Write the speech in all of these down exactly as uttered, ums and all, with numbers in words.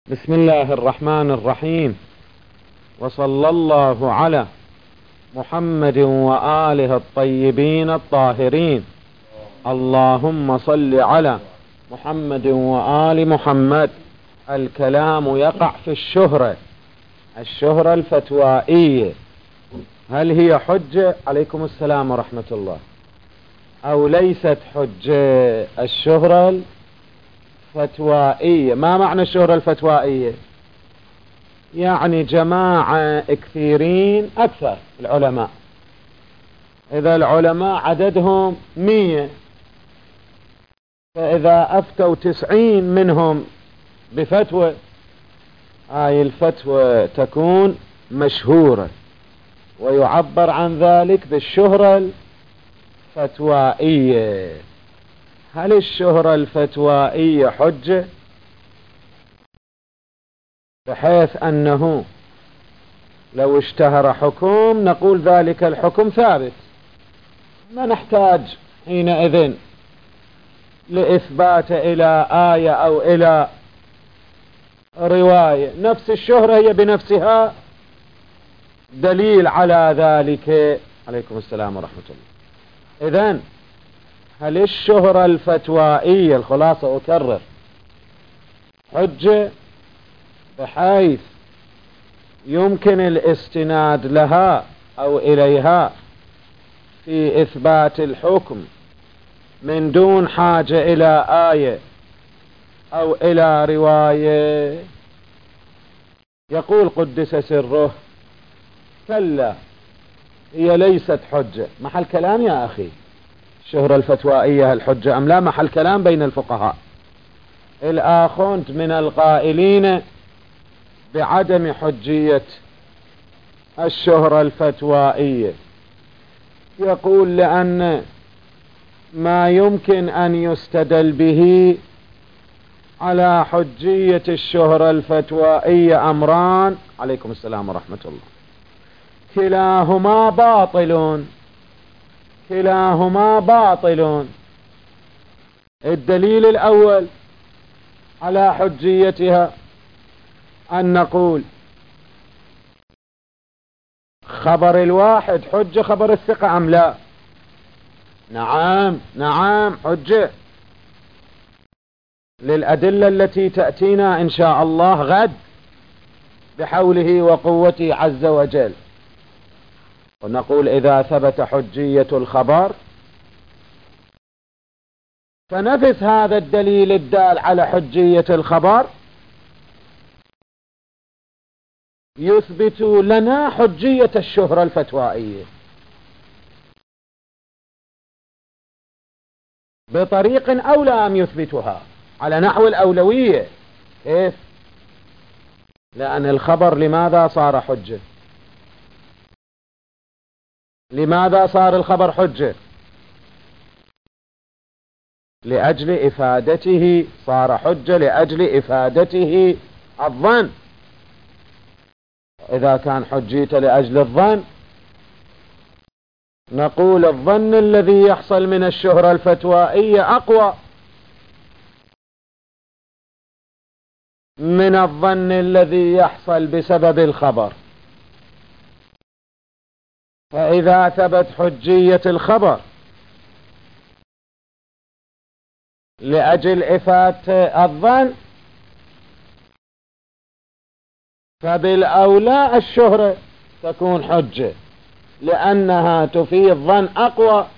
بسم الله الرحمن الرحيم، وصلى الله على محمد وآله الطيبين الطاهرين. اللهم صل على محمد وآل محمد. الكلام يقع في الشهرة الشهرة الفتوائية، هل هي حجة؟ عليكم السلام ورحمة الله. أو ليست حجة؟ الشهرة الفتوائية، ما معنى الشهرة الفتوائية؟ يعني جماعة كثيرين أكثر العلماء، إذا العلماء عددهم مية، فإذا أفتوا تسعين منهم بفتوى، هاي الفتوى تكون مشهورة، ويعبر عن ذلك بالشهرة الفتوائية. هل الشهرة الفتوائية حجة؟ بحيث أنه لو اشتهر حكم نقول ذلك الحكم ثابت، ما نحتاج حينئذ لإثبات إلى آية أو إلى رواية، نفس الشهرة هي بنفسها دليل على ذلك. عليكم السلام ورحمة الله. إذن هل الشهرة الفتوائية، الخلاصة أكرر، حجة بحيث يمكن الاستناد لها أو إليها في إثبات الحكم من دون حاجة إلى آية أو إلى رواية؟ يقول قدس سره: كلا، هي ليست حجة. محل كلام يا أخي، الشهرة الفتوائية الحجة أم لا؟ محل كلام بين الفقهاء. الآخوند من القائلين بعدم حجية الشهرة الفتوائية، يقول لأن ما يمكن أن يستدل به على حجية الشهرة الفتوائية أمران، عليكم السلام ورحمة الله، كلاهما باطل كلاهما باطل. الدليل الأول على حجيتها أن نقول خبر الواحد حجة، خبر الثقة أم لا؟ نعم نعم حجة، للأدلة التي تأتينا إن شاء الله غد بحوله وقوته عز وجل. ونقول إذا ثبت حجية الخبر فنفس هذا الدليل الدال على حجية الخبر يثبت لنا حجية الشهرة الفتوائية بطريق أولى أم يثبتها على نحو الأولوية. كيف؟ لأن الخبر لماذا صار حجة؟ لماذا صار الخبر حجة؟ لأجل إفادته، صار حجة لأجل إفادته الظن. إذا كان حجية لأجل الظن نقول الظن الذي يحصل من الشهرة الفتوائية أقوى من الظن الذي يحصل بسبب الخبر. فإذا ثبت حجية الخبر لأجل إفادة الظن فبالأولى الشهرة تكون حجة، لأنها تفيد ظن أقوى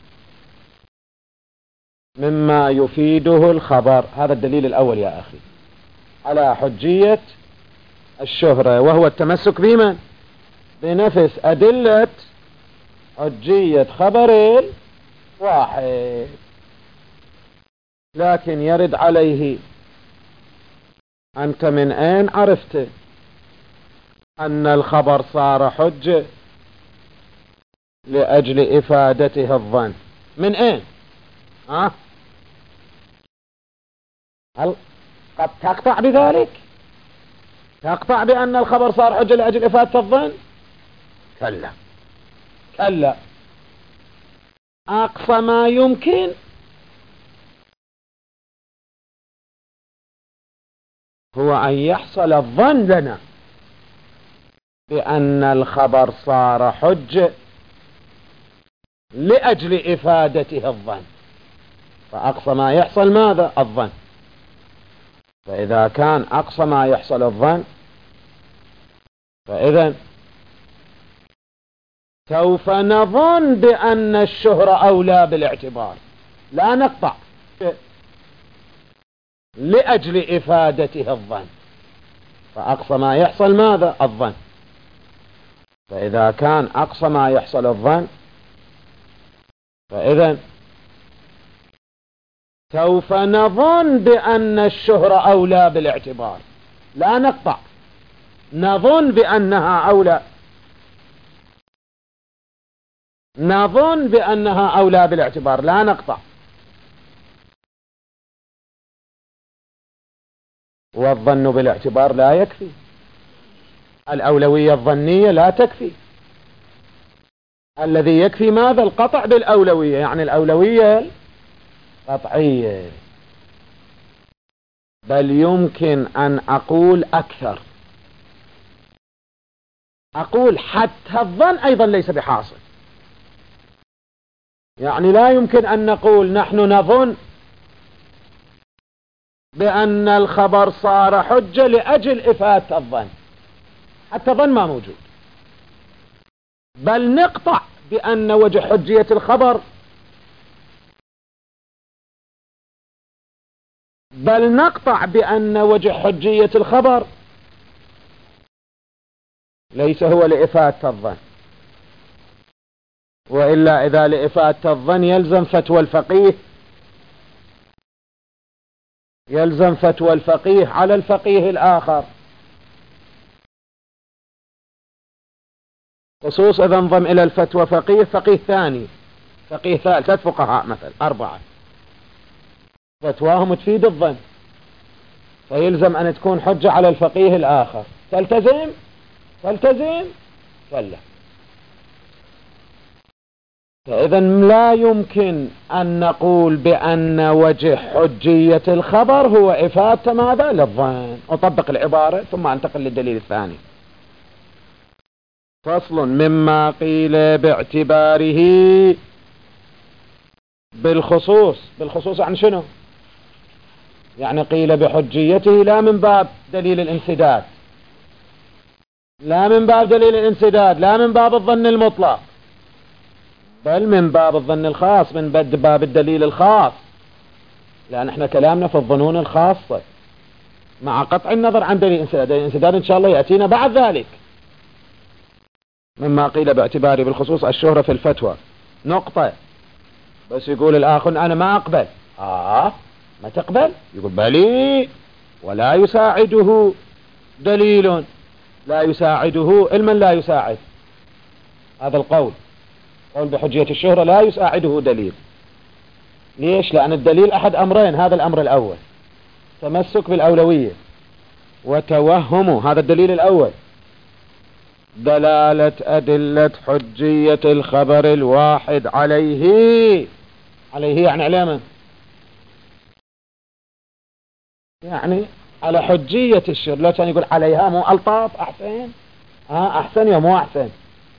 مما يفيده الخبر. هذا الدليل الأول يا أخي على حجية الشهرة، وهو التمسك بمن؟ بنفس أدلة حجية خبر واحد. لكن يرد عليه: أنت من أين عرفت أن الخبر صار حجة لأجل إفادته الظن؟ من أين؟ ها؟ هل قد تقطع بذلك؟ تقطع بأن الخبر صار حجة لأجل إفادة الظن؟ كلا كلا، أقصى ما يمكن هو أن يحصل الظن لنا بأن الخبر صار حجة لأجل إفادته الظن، فأقصى ما يحصل ماذا؟ الظن. فإذا كان أقصى ما يحصل الظن، فإذا سوف نظن بأن الشهرة أولى بالاعتبار، لا نقطع لأجل إفادته الظن، فأقصى ما يحصل ماذا؟ الظن. فإذا كان أقصى ما يحصل الظن، فإذا سوف نظن بأن الشهرة أولى بالاعتبار، لا نقطع، نظن بأنها أولى، نظن بأنها أولى بالاعتبار، لا نقطع. والظن بالاعتبار لا يكفي، الأولوية الظنية لا تكفي، الذي يكفي ماذا؟ القطع بالأولوية، يعني الأولوية قطعية. بل يمكن أن أقول أكثر، أقول حتى الظن أيضا ليس بحاصل، يعني لا يمكن أن نقول نحن نظن بأن الخبر صار حجة لأجل إفادة الظن، حتى ظن ما موجود، بل نقطع بأن وجه حجية الخبر بل نقطع بأن وجه حجية الخبر ليس هو لإفادة الظن، وإلا إذا لإفادة الظن يلزم فتوى الفقيه، يلزم فتوى الفقيه على الفقيه الآخر، خصوص إذا انضم إلى الفتوى فقيه فقيه ثاني فقيه ثالث، ثلاث فقهاء مثلا أربعة، فتواهم تفيد الظن، فيلزم أن تكون حجة على الفقيه الآخر. تلتزم تلتزم ولا؟ فإذا لا يمكن أن نقول بأن وجه حجية الخبر هو إفادة ماذا؟ للظن. أطبق العبارة ثم أنتقل للدليل الثاني. فصل: مما قيل باعتباره بالخصوص. بالخصوص عن شنو؟ يعني قيل بحجيته لا من باب دليل الانسداد، لا من باب دليل الانسداد، لا من باب الظن المطلق، بل من باب الظن الخاص، من باب الدليل الخاص، لأن احنا كلامنا في الظنون الخاصة مع قطع النظر عن دليل الانسداد. دليل الانسداد إن شاء الله يأتينا بعد ذلك. مما قيل باعتباره بالخصوص الشهرة في الفتوى نقطة. بس يقول الآخر أنا ما أقبل. آه ما تقبل؟ يقول بلي، ولا يساعده دليل، لا يساعده علما، لا يساعد هذا القول، قول بحجية الشهرة لا يساعده دليل. ليش؟ لأن الدليل أحد أمرين، هذا الأمر الأول تمسك بالأولوية وتوهم، هذا الدليل الأول، دلالة أدلة حجية الخبر الواحد عليه. عليه يعني على من؟ يعني على حجية الشهرة. لا كان يقول عليها، مو ألطاف أحسن؟ ها أحسن يا مو أحسن؟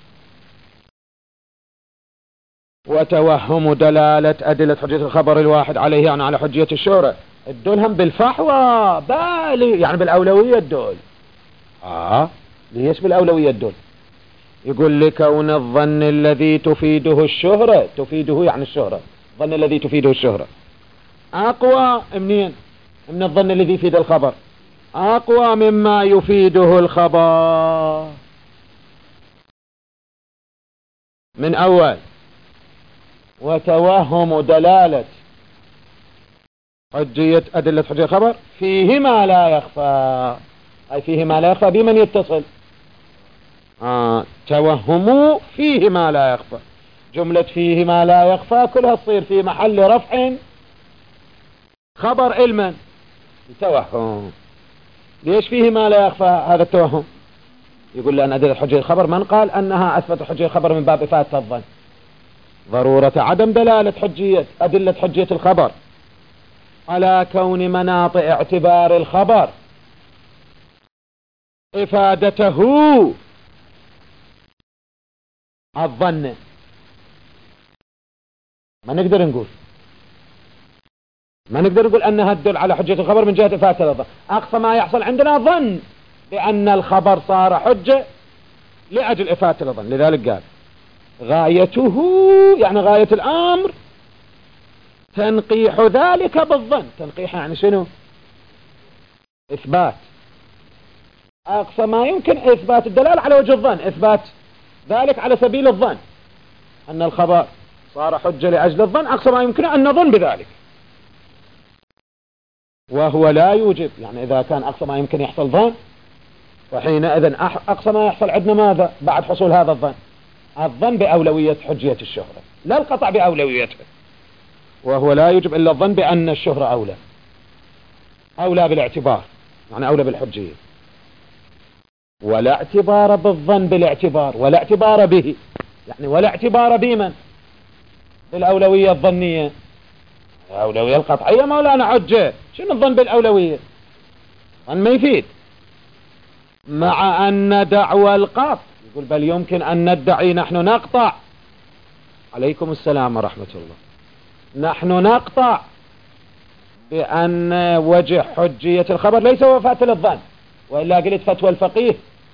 وتوهم دلالة أدلة حجية الخبر الواحد عليه يعني على حجية الشهرة. الدولهم بالفحوى بالي، يعني بالأولوية الدول. آه ليش بالأولوية الدول؟ يقول لكون الظن الذي تفيده الشهرة، تفيده يعني الشهرة، الظن الذي تفيده الشهرة أقوى منين؟ من الظن الذي يفيد الخبر، أقوى مما يفيده الخبر. من أول وتوهم دلالة حجية أدلة حجية الخبر فيه ما لا يخفى، أي فيه ما لا يخفى بمن يتصل. آه توهم فيه ما لا يخفى، جملة فيه ما لا يخفى كلها تصير في محل رفع خبر علما. توهم. ليش فيه ما لا يخفى هذا التوهم؟ يقول لأن أدلة حجية الخبر من قال أنها أثبت حجية الخبر من باب إفادة الظن، ضرورة عدم دلالة حجية أدلة حجية الخبر على كون مناط اعتبار الخبر إفادته الظن. ما نقدر نقول ما نقدر نقول أنها تدل على حجة الخبر من جهة إفادة الظن. أقصى ما يحصل عندنا ظن بأن الخبر صار حجة لأجل إفادة الظن. لذلك قال غايته يعني غاية الأمر تنقيح ذلك بالظن. تنقيح يعني شنو؟ إثبات أقصى ما يمكن إثبات الدلالة على وجه الظن، إثبات ذلك على سبيل الظن أن الخبر صار حجة لأجل الظن. أقصى ما يمكن أن نظن بذلك، وهو لا يوجب. يعني إذا كان أقصى ما يمكن يحصل ظن، فحينئذ أقصى ما يحصل عندنا ماذا بعد حصول هذا الظن؟ الظن بأولوية حجية الشهرة، لا القطع بأولويتها. وهو لا يوجب إلا الظن بأن الشهرة أولى أولى بالاعتبار، يعني أولى بالحجية. ولا اعتبار بالظن بالاعتبار، ولا اعتبار به، يعني ولا اعتبار بمن؟ بالأولوية الظنية. الأولوية القطعية مولانا حجة. شنو الظن بالأولوية؟ ظن ما يفيد. مع أن دعوى القطع يقول بل يمكن أن ندعي نحن نقطع. عليكم السلام ورحمة الله. نحن نقطع بأن وجه حجية الخبر ليس هو فاتل الظن، وإلا قلت فتوى الفقيه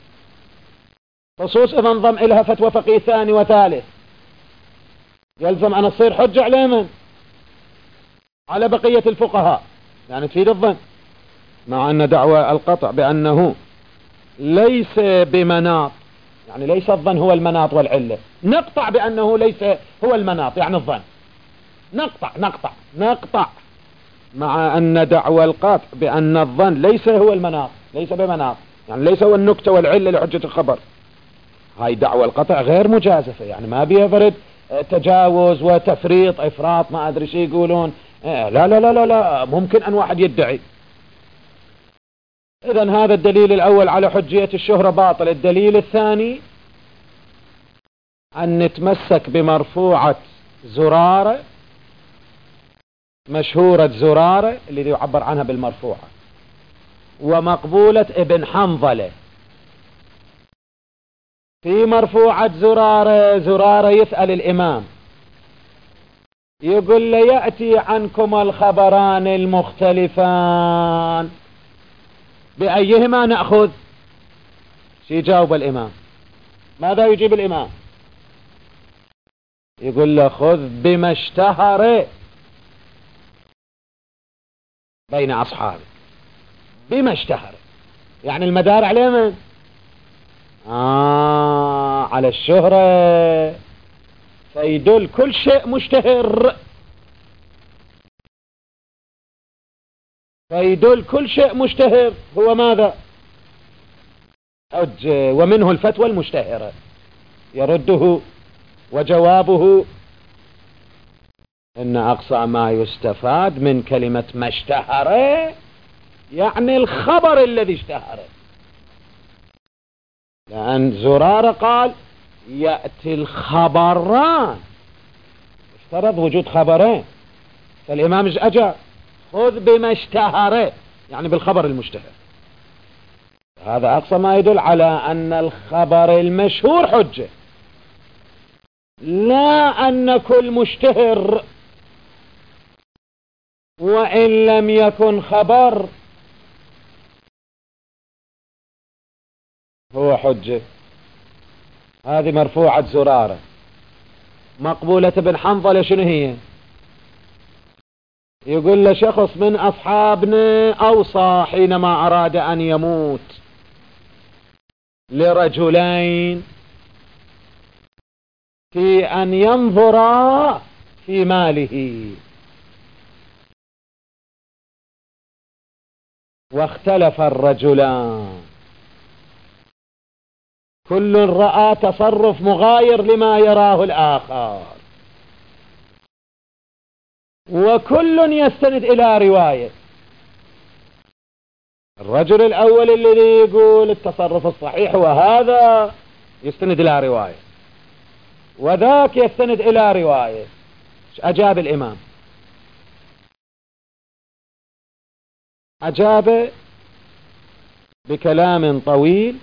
خصوص إذا انضم إلها فتوى فقيه ثاني وثالث، يلزم أن تصير حجة على من؟ على بقية الفقهاء، يعني تفيد الظن. مع أن دعوى القطع بأنه ليس بمناط، يعني ليس الظن هو المناط والعلة. نقطع بأنه ليس هو المناط، يعني الظن نقطع نقطع نقطع مع أن دعوى القطع بأن الظن ليس هو المناط، ليس بمناط، يعني ليس هو النكتة والعلة لحجة الخبر. هاي دعوى القطع غير مجازفة، يعني ما بيها فرد تجاوز وتفريط إفراط ما أدري شي يقولون. لا لا لا لا لا ممكن أن واحد يدعي. إذن هذا الدليل الأول على حجية الشهرة باطل. الدليل الثاني أن نتمسك بمرفوعة زرارة، مشهورة زرارة اللي يعبر عنها بالمرفوعة، ومقبولة ابن حنظلة. في مرفوعة زرارة، زرارة يسأل الإمام يقول له يأتي عنكم الخبران المختلفان بأيهما نأخذ؟ سيجاوب الإمام. ماذا يجيب الإمام؟ يقول له خذ بما اشتهر بين أصحابه. بما اشتهر يعني المدار عليه من؟ آه على الشهرة، فيدل كل شيء مشتهر، فيدل كل شيء مشتهر هو ماذا؟ حج. ومنه الفتوى المشتهرة يرده. وجوابه إن أقصى ما يستفاد من كلمة ما اشتهر يعني الخبر الذي اشتهر، لأن زرارة قال يأتي الخبران، افترض وجود خبرين، فالإمام أجاب خذ بما اشتهر يعني بالخبر المشتهر. هذا أقصى ما يدل على أن الخبر المشهور حجة، لا أن كل مشتهر وإن لم يكن خبر هو حجة. هذه مرفوعة زرارة. مقبولة ابن حنظلة شنو هي؟ يقول له شخص من أصحابنا أوصى حينما أراد أن يموت لرجلين في أن ينظرا في ماله، واختلف الرجلان، كل رأى تصرف مغاير لما يراه الآخر، وكل يستند إلى رواية. الرجل الأول الذي يقول التصرف الصحيح وهذا يستند إلى رواية، وذاك يستند إلى رواية. أجاب الإمام؟ أجاب بكلام طويل،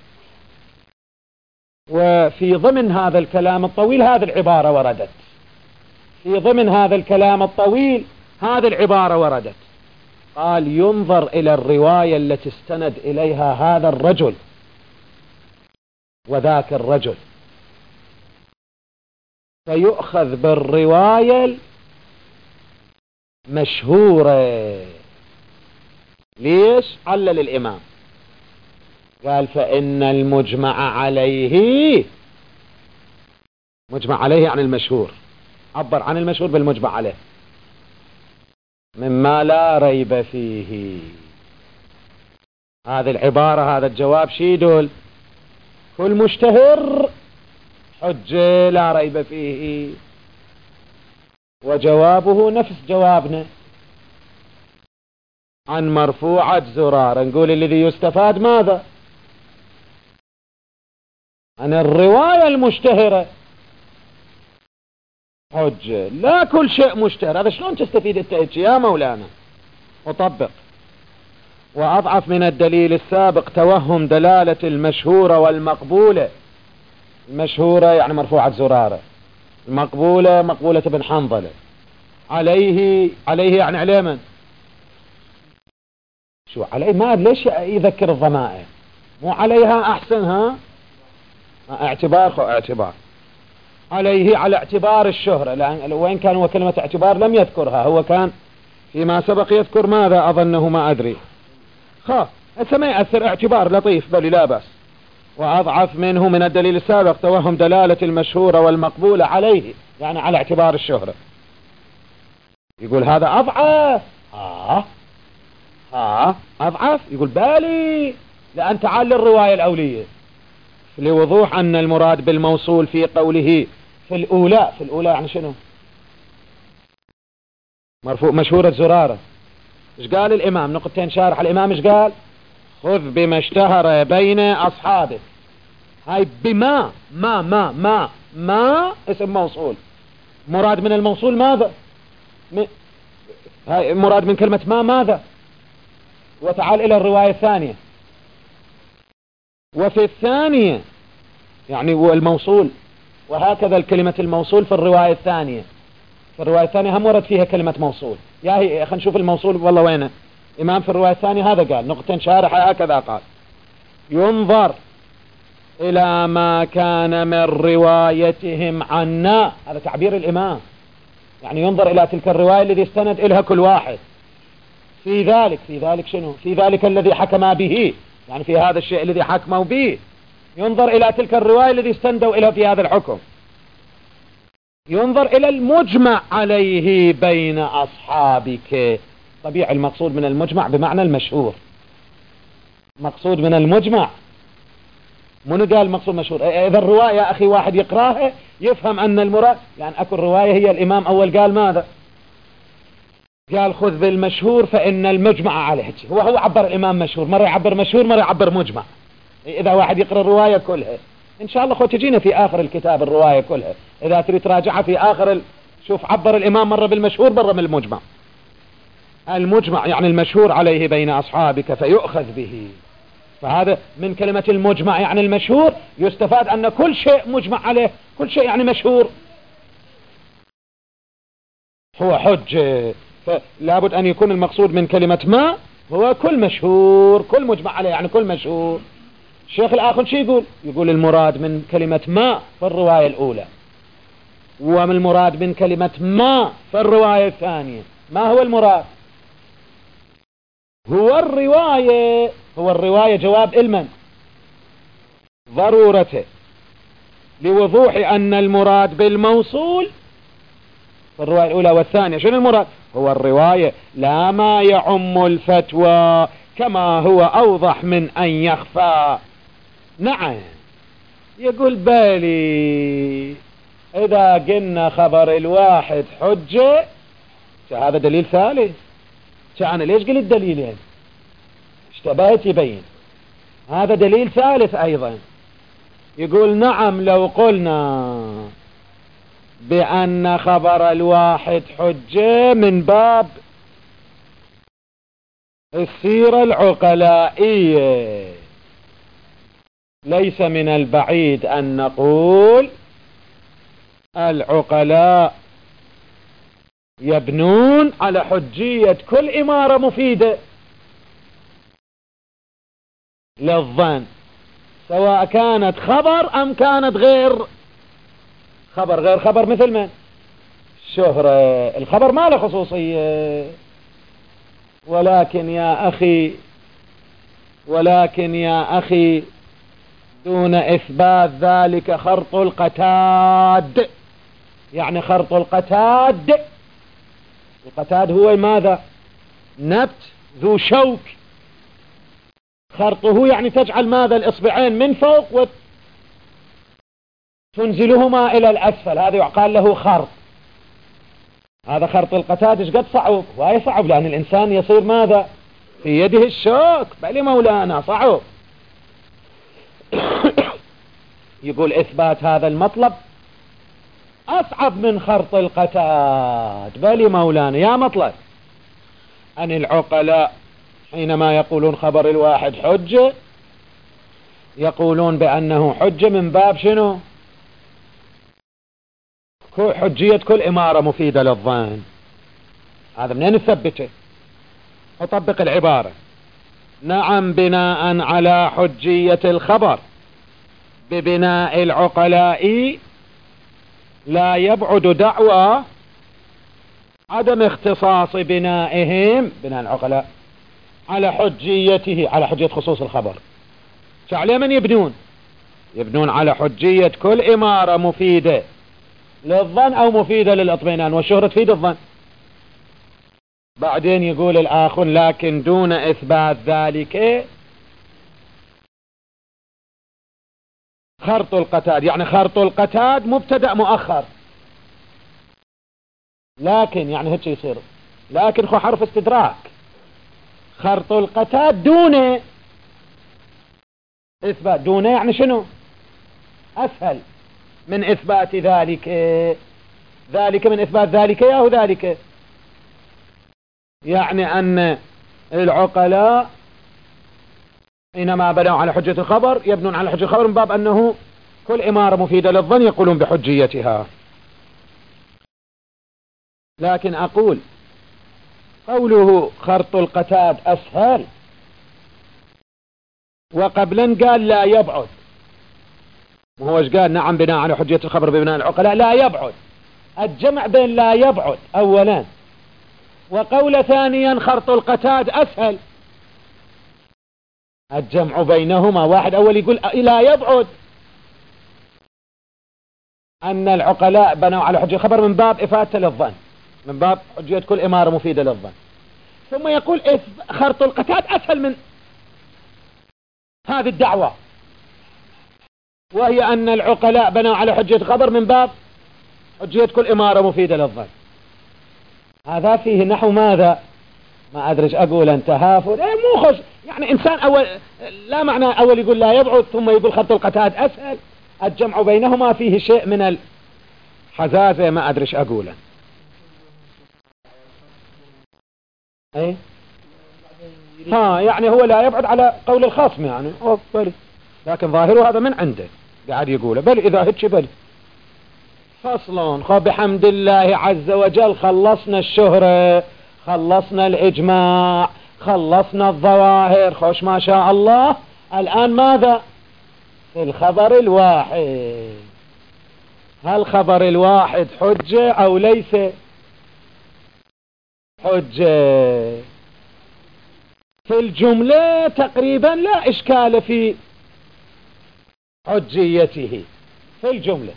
وفي ضمن هذا الكلام الطويل هذه العبارة وردت، في ضمن هذا الكلام الطويل هذه العبارة وردت. قال ينظر إلى الرواية التي استند إليها هذا الرجل وذاك الرجل، فيؤخذ بالرواية المشهورة. ليش؟ علل الإمام قال فإن المجمع عليه، مجمع عليه عن المشهور، عبر عن المشهور بالمجمع عليه، مما لا ريب فيه. هذه العبارة هذا الجواب شي يدل؟ كل مشتهر حجة لا ريب فيه، وجوابه نفس جوابنا عن مرفوعة زرار. نقول الذي يستفاد ماذا؟ عن الرواية المشتهرة حجة، لا كل شيء مشتهر. هذا شلون تستفيد انت يا مولانا؟ وطبق. وأضعف من الدليل السابق توهم دلالة المشهورة والمقبولة. المشهورة يعني مرفوعة زرارة، المقبولة مقبولة بن حنظلة. عليه، عليه يعني عليه من؟ شو عليه؟ ما ليش يذكر الضمائر؟ مو عليها أحسن؟ ها اعتبار، خو اعتبار. عليه على اعتبار الشهرة، لأن وين كان هو كلمة اعتبار لم يذكرها، هو كان فيما سبق يذكر ماذا؟ أظنه ما أدري. خاف هسه ما يأثر، اعتبار لطيف بل لا بأس. وأضعف منه من الدليل السابق توهم دلالة المشهورة والمقبولة عليه، يعني على اعتبار الشهرة. يقول هذا أضعف. آه آه أضعف؟ يقول بالي، لأن تعال الرواية الأولية لوضوح أن المراد بالموصول في قوله في الأولى. في الأولى يعني شنو؟ مرفوع مشهورة زرارة. ايش قال الإمام؟ نقطتين شارح الإمام ايش قال؟ خذ بما اشتهر بين أصحابه. هاي بما، ما ما ما ما اسم موصول. مراد من الموصول ماذا؟ م... هاي مراد من كلمة ما ماذا؟ وتعال إلى الرواية الثانية. وفي الثانية يعني هو الموصول، وهكذا الكلمة الموصول في الرواية الثانية. في الرواية الثانية هم ورد فيها كلمة موصول. يا هي خلينا نشوف الموصول والله وينه. إمام في الرواية الثانية هذا قال نقطتين شارحة هكذا قال ينظر إلى ما كان من روايتهم عنا. هذا تعبير الإمام، يعني ينظر إلى تلك الرواية الذي استند إليها كل واحد. في ذلك، في ذلك شنو؟ في ذلك الذي حكم به، يعني في هذا الشيء الذي حكموا به. ينظر إلى تلك الرواية الذي استندوا إليها في هذا الحكم. ينظر إلى المجمع عليه بين أصحابك. طبيعي المقصود من المجمع بمعنى المشهور. مقصود من المجمع منو قال مقصود مشهور؟ إذا الرواية يا أخي واحد يقراها يفهم أن المراد، يعني أكو الرواية هي الإمام أول قال ماذا؟ قال خذ بالمشهور فإن المجمع عليه. هو هو عبر الإمام مشهور، مرة يعبر مشهور مرة يعبر مجمع. إذا واحد يقرأ الرواية كلها إن شاء الله خو تجينا في آخر الكتاب الرواية كلها، إذا تريد تراجعها في آخر ال... شوف عبر الإمام مرة بالمشهور مرة من المجمع. المجمع يعني المشهور عليه بين أصحابك فيؤخذ به. فهذا من كلمة المجمع يعني المشهور يستفاد أن كل شيء مجمع عليه، كل شيء يعني مشهور هو حجة. فلابد أن يكون المقصود من كلمة ما هو كل مشهور، كل مجمع عليه يعني كل مشهور. الشيخ الآخر شو يقول؟ يقول المراد من كلمة ما في الرواية الأولى، ومن المراد من كلمة ما في الرواية الثانية. ما هو المراد؟ هو الرواية، هو الرواية جواب المن ضرورته لوضوح أن المراد بالموصول في الرواية الأولى والثانية. شنو المراد؟ هو الرواية لا ما يعم الفتوى كما هو أوضح من أن يخفى. نعم يقول بالي إذا قلنا خبر الواحد حجة هذا دليل ثالث. أنا ليش قلت دليلين؟ اشتبهت يبين هذا دليل ثالث أيضا. يقول نعم لو قلنا بأن خبر الواحد حجة من باب السيرة العقلائية. ليس من البعيد أن نقول العقلاء يبنون على حجية كل إمارة مفيدة للظن، سواء كانت خبر أم كانت غير خبر. غير خبر مثل من؟ الشهرة. الخبر ما له خصوصية. ولكن يا أخي ولكن يا أخي دون إثبات ذلك خرط القتاد. يعني خرط القتاد، القتاد هو ماذا؟ نبت ذو شوك. خرطه يعني تجعل ماذا؟ الإصبعين من فوق وتنزلهما إلى الأسفل، هذا يقال له خرط. هذا خرط القتاد. ايش قد صعب؟ واي صعب، لأن الإنسان يصير ماذا؟ في يده الشوك. بل مولانا صعب. يقول إثبات هذا المطلب أصعب من خرط القتاد. بل مولانا يا مطلب أن العقلاء حينما يقولون خبر الواحد حجة يقولون بأنه حجة من باب شنو؟ حجية كل إمارة مفيدة للظن. هذا منين نثبته؟ أطبق العبارة. نعم، بناء على حجية الخبر ببناء العقلاء لا يبعد دعوى عدم اختصاص بنائهم، بناء العقلاء، على حجيته، على حجية خصوص الخبر. فعلى من يبنون؟ يبنون على حجية كل إمارة مفيدة للظن أو مفيدة للإطمئنان، والشهرة تفيد الظن. بعدين يقول الآخر لكن دون إثبات ذلك خرط القتاد. يعني خرط القتاد مبتدأ مؤخر، لكن يعني هيك يصير، لكن خو حرف استدراك. خرط القتاد دون إثبات. دون يعني شنو؟ أسهل من إثبات ذلك. ذلك من إثبات ذلك ياهو ذلك. يعني أن العقلاء حينما بنوا على حجة الخبر يبنون على حجة الخبر من باب أنه كل إمارة مفيدة للظن يقولون بحجيتها. لكن أقول قوله خرط القتاد أسهل، وقبلا قال لا يبعد. وهو ايش قال؟ نعم بناء على حجية الخبر ببناء العقلاء لا يبعد. الجمع بين لا يبعد أولا، وقول ثانيا خرط القتاد أسهل. الجمع بينهما واحد. أول يقول لا يبعد أن العقلاء بنوا على حجية الخبر من باب إفادة للظن، من باب حجية كل إمارة مفيدة للظن. ثم يقول خرط القتاد أسهل من هذه الدعوة، وهي أن العقلاء بنوا على حجية الخبر من باب حجية كل إمارة مفيدة للظن. هذا فيه نحو ماذا؟ ما أدري أقول أنت هافر. إيه مو خش يعني إنسان أول لا معنى أول يقول لا يبعد ثم يقول خرط القتاد أسهل. الجمع بينهما فيه شيء من الحزازة. ما أدري أقوله. ايه ها يعني هو لا يبعد على قول الخصم يعني. أوه بلي، لكن ظاهره هذا من عنده قاعد يقوله. بل إذا هتش بلي. فصل. خب بحمد الله عز وجل خلصنا الشهرة، خلصنا الإجماع، خلصنا الظواهر. خوش ما شاء الله. الآن ماذا؟ في الخبر الواحد. هل خبر الواحد حجة أو ليس حجة؟ في الجملة تقريبا لا إشكال في حجيته. في الجملة.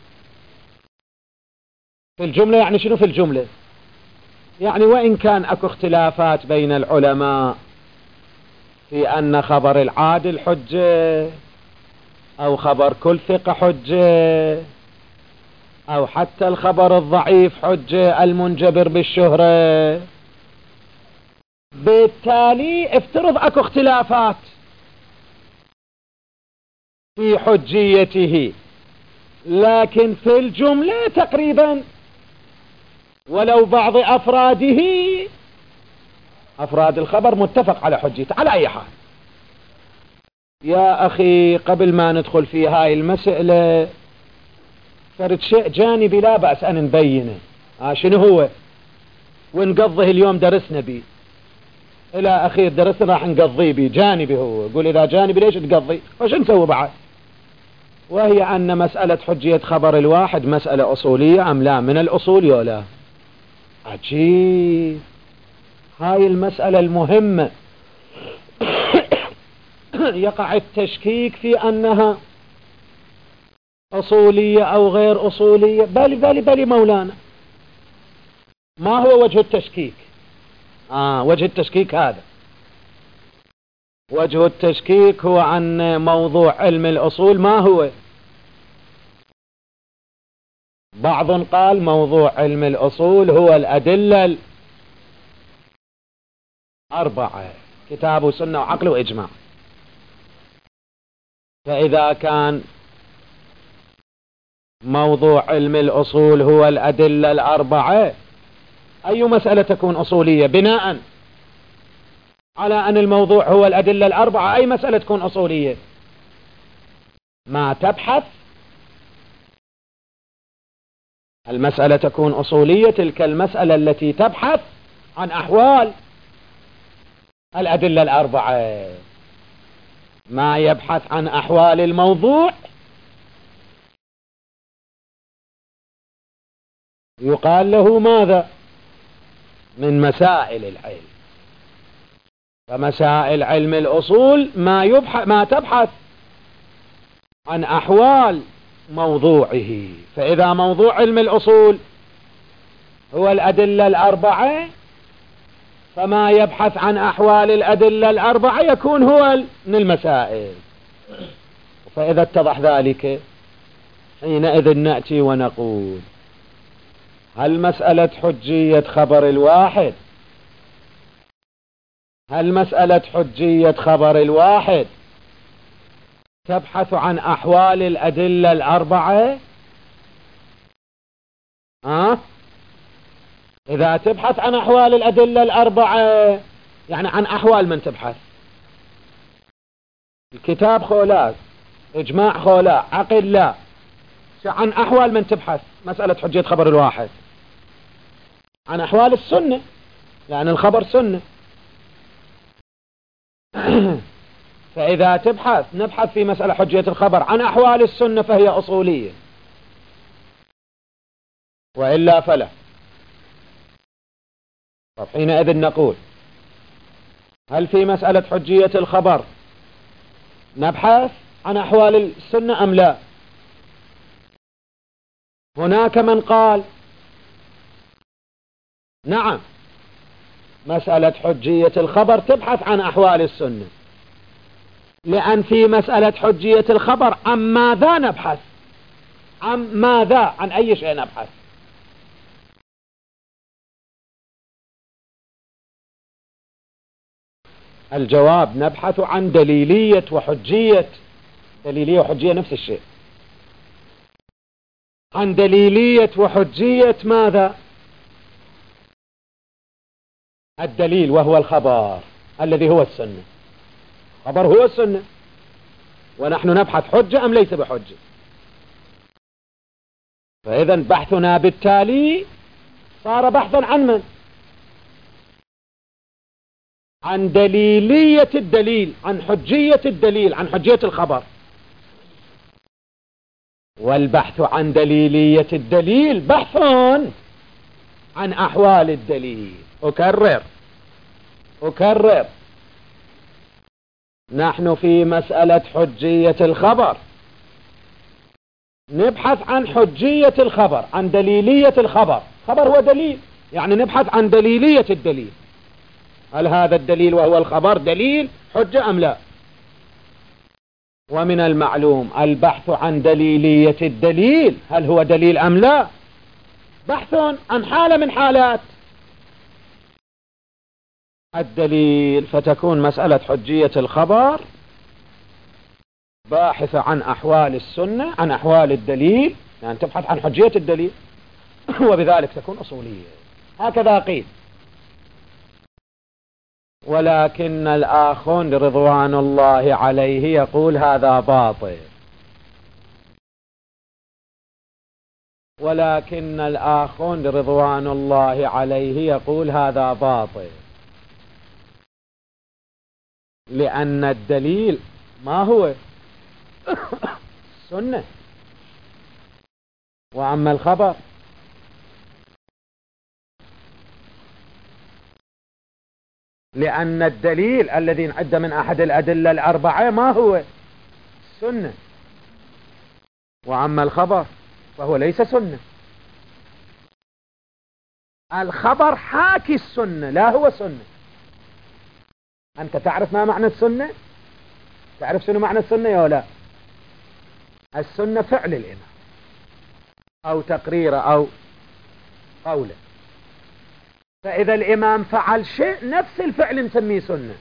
في الجملة يعني شنو في الجملة؟ يعني وإن كان أكو اختلافات بين العلماء في أن خبر العادل حجة أو خبر كل ثقة حجة أو حتى الخبر الضعيف حجة المنجبر بالشهرة، بالتالي افترض أكو اختلافات في حجيته، لكن في الجملة تقريبا ولو بعض أفراده أفراد الخبر متفق على حجيته على أي حال. يا أخي قبل ما ندخل في هاي المسألة فرد شيء جانبي لا بأس أن نبينه. آه شنو هو ونقضيه اليوم درسنا بيه إلى أخير درسنا راح نقضيه بيه جانبي. هو يقول إذا جانبي ليش تقضي وش نسوي بعد؟ وهي أن مسألة حجية خبر الواحد مسألة أصولية أم لا؟ من الأصول يا لا؟ عجيب. هاي المسألة المهمة يقع التشكيك في أنها أصولية أو غير أصولية. بالي بالي بالي مولانا، ما هو وجه التشكيك؟ آه وجه التشكيك هذا، وجه التشكيك هو عن موضوع علم الأصول. ما هو؟ بعض قال موضوع علم الأصول هو الأدلة الأربعة، كتاب وسنة وعقل وإجماع. فإذا كان موضوع علم الأصول هو الأدلة الأربعة، أي مسألة تكون أصولية؟ بناء على أن الموضوع هو الأدلة الأربعة أي مسألة تكون أصولية؟ ما تبحث المسألة تكون أصولية تلك المسألة التي تبحث عن أحوال الأدلة الأربعة. ما يبحث عن أحوال الموضوع يقال له ماذا؟ من مسائل العلم. فمسائل علم الأصول ما يبحث ما تبحث عن أحوال موضوعه. فإذا موضوع علم الأصول هو الأدلة الأربعة فما يبحث عن أحوال الأدلة الأربعة يكون هو من المسائل. فإذا اتضح ذلك حينئذ نأتي ونقول هل مسألة حجية خبر الواحد هل مسألة حجية خبر الواحد تبحث عن أحوال الأدلة الأربعة؟ ها؟ إذا تبحث عن أحوال الأدلة الأربعة يعني عن أحوال من تبحث؟ الكتاب خولاك، إجماع خولا، عقل لا. عن أحوال من تبحث مسألة حجية خبر الواحد؟ عن أحوال السنة، لأن الخبر سنة. فإذا تبحث نبحث في مسألة حجية الخبر عن أحوال السنة فهي أصولية، وإلا فلا. طب حينئذ نقول هل في مسألة حجية الخبر نبحث عن أحوال السنة أم لا؟ هناك من قال نعم مسألة حجية الخبر تبحث عن أحوال السنة، لأن في مسألة حجية الخبر عن ماذا نبحث؟ عن ماذا؟ عن أي شيء نبحث؟ الجواب نبحث عن دليلية وحجية. دليلية وحجية نفس الشيء. عن دليلية وحجية ماذا؟ الدليل وهو الخبر الذي هو السنة. خبر هو السنة، ونحن نبحث حجة أم ليس بحجة. فإذا بحثنا بالتالي صار بحثا عن من؟ عن دليلية الدليل، عن حجية الدليل، عن حجية الخبر. والبحث عن دليلية الدليل بحث عن أحوال الدليل. أكرر أكرر نحن في مسألة حجية الخبر نبحث عن حجية الخبر، عن دليلية الخبر. خبر هو دليل، يعني نبحث عن دليلية الدليل. هل هذا الدليل وهو الخبر دليل حجة أم لا؟ ومن المعلوم البحث عن دليلية الدليل هل هو دليل أم لا بحث عن حالة من حالات الدليل. فتكون مسألة حجية الخبر باحثة عن أحوال السنة، عن أحوال الدليل، يعني تبحث عن حجية الدليل وبذلك تكون أصولية. هكذا قيل. ولكن الآخون رضوان الله عليه يقول هذا باطل، ولكن الآخون رضوان الله عليه يقول هذا باطل، لأن الدليل ما هو السنة، وأما الخبر لأن الدليل الذي نعد من أحد الأدلة الأربعة ما هو السنة، وأما الخبر فهو ليس سنة. الخبر حاكي السنة لا هو سنة. أنت تعرف ما معنى السنة؟ تعرف شنو معنى السنة يا لا؟ السنة فعل الإمام أو تقريره أو قوله، فإذا الإمام فعل شيء نفس الفعل نسميه سنة.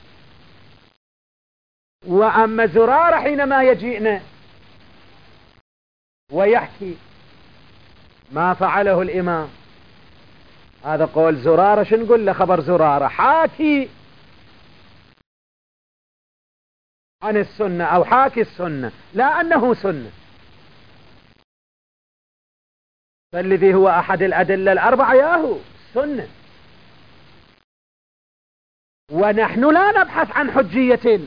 وأما زرارة حينما يجيئنا ويحكي ما فعله الإمام، هذا قول زرارة، شو نقول له؟ خبر زرارة حاكي عن السنة أو حاكي السنة، لا أنه سنة. فالذي هو أحد الأدلة الأربعة ياهو سنة. ونحن لا نبحث عن حجية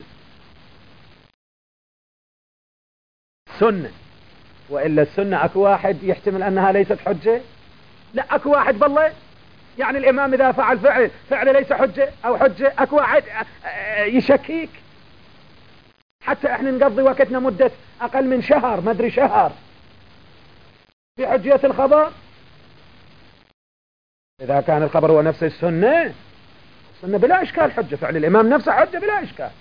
السنة، وإلا السنة أكو واحد يحتمل أنها ليست حجة؟ لا، أكو واحد بالله يعني الإمام إذا فعل فعل فعل ليس حجة أو حجة، أكو واحد يشكيك. حتى احنا نقضي وقتنا مدة أقل من شهر، ما أدري شهر، في حجية الخبر. إذا كان الخبر هو نفس السنة، السنة بلا إشكال حجة، فعل الإمام نفسه حجة بلا إشكال.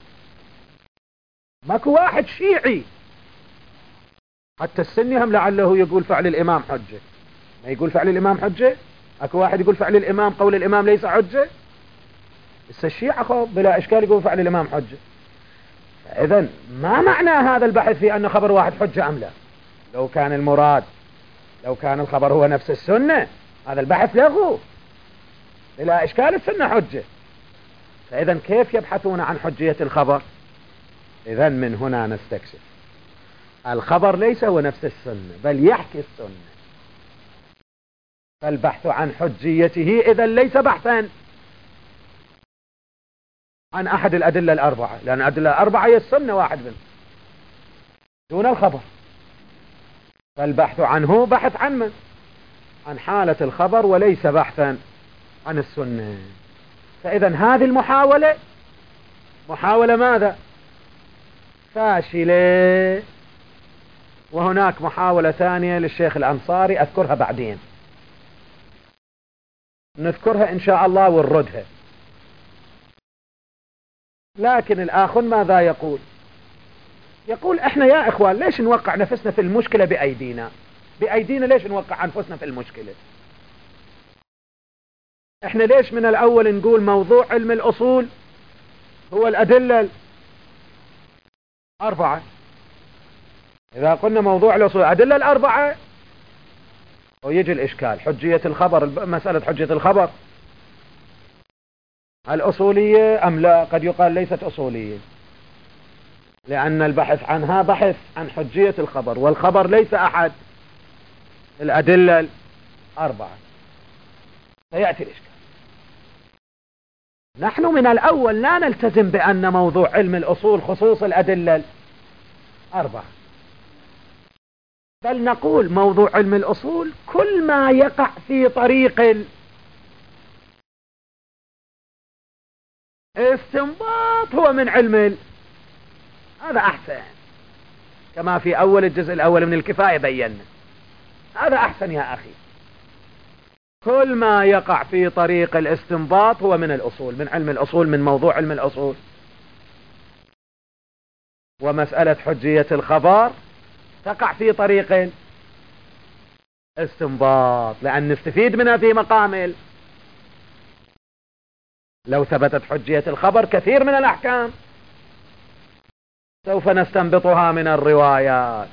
ماكو واحد شيعي حتى السني هم لعله يقول فعل الإمام حجة، ما يقول فعل الإمام حجة. أكو واحد يقول فعل الإمام قول الإمام ليس حجة. بس الشيعة خب بلا إشكال يقول فعل الإمام حجة. إذن ما معنى هذا البحث في أن خبر واحد حجة أم لا؟ لو كان المراد لو كان الخبر هو نفس السنة، هذا البحث لغو، بلا إشكال السنة حجة. فإذن كيف يبحثون عن حجية الخبر؟ إذن من هنا نستكشف الخبر ليس هو نفس السنة بل يحكي السنة، فالبحث عن حجيته إذن ليس بحثا عن أحد الأدلة الأربعة، لأن الأدلة الأربعة هي السنة واحد منهم دون الخبر. فالبحث عنه بحث عن من؟ عن حالة الخبر وليس بحثا عن السنة. فإذا هذه المحاولة محاولة ماذا؟ فاشلة. وهناك محاولة ثانية للشيخ الأنصاري أذكرها بعدين، نذكرها إن شاء الله ونردها. لكن الآخر ماذا يقول؟ يقول احنا يا اخوان ليش نوقع نفسنا في المشكلة بأيدينا؟ بأيدينا ليش نوقع أنفسنا في المشكلة؟ احنا ليش من الأول نقول موضوع علم الأصول هو الأدلة الأربعة؟ إذا قلنا موضوع الأصول الأدلة الأربعة ويجي الإشكال حجية الخبر، مسألة حجية الخبر هل أصولية أم لا؟ قد يقال ليست أصولية، لأن البحث عنها بحث عن حجية الخبر، والخبر ليس أحد الأدلة الأربعة. فيأتي الإشكال. نحن من الأول لا نلتزم بأن موضوع علم الأصول خصوص الأدلة الأربعة، بل نقول موضوع علم الأصول كل ما يقع في طريق الاستنباط هو من علم ال... هذا أحسن، كما في أول الجزء الأول من الكفاية بينا. هذا أحسن يا أخي، كل ما يقع في طريق الاستنباط هو من الأصول، من علم الأصول، من موضوع علم الأصول. ومسألة حجية الخبر تقع في طريق الاستنباط، لأن نستفيد منها في مقام. لو ثبتت حجية الخبر كثير من الأحكام سوف نستنبطها من الروايات.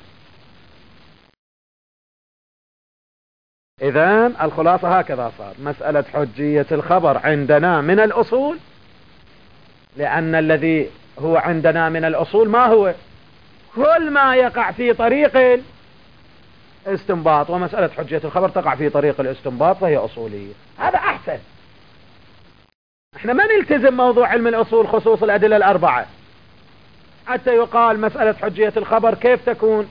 إذن الخلاصة هكذا صار، مسألة حجية الخبر عندنا من الأصول لأن الذي هو عندنا من الأصول ما هو؟ كل ما يقع في طريق الاستنباط، ومسألة حجية الخبر تقع في طريق الاستنباط فهي أصولية. هذا أحسن. احنا ما نلتزم موضوع علم الأصول خصوص الأدلة الأربعة حتى يقال مسألة حجية الخبر كيف تكون